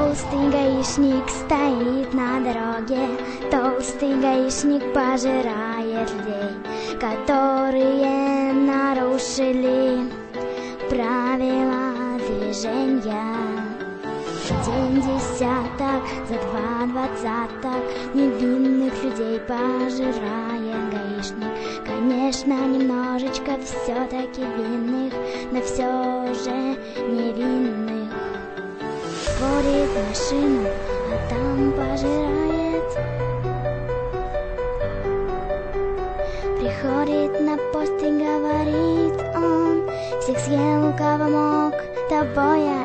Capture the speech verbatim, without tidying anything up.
Толстый гаишник стоит на дороге, толстый гаишник пожирает людей, которые нарушили правила движения. День десяток, за два двадцаток невинных людей пожирает гаишник. Конечно, немножечко все-таки винных, но все же невинных. Водит машину, а там пожирает. Приходит на пост и говорит он: всех съел, у кого мог, того я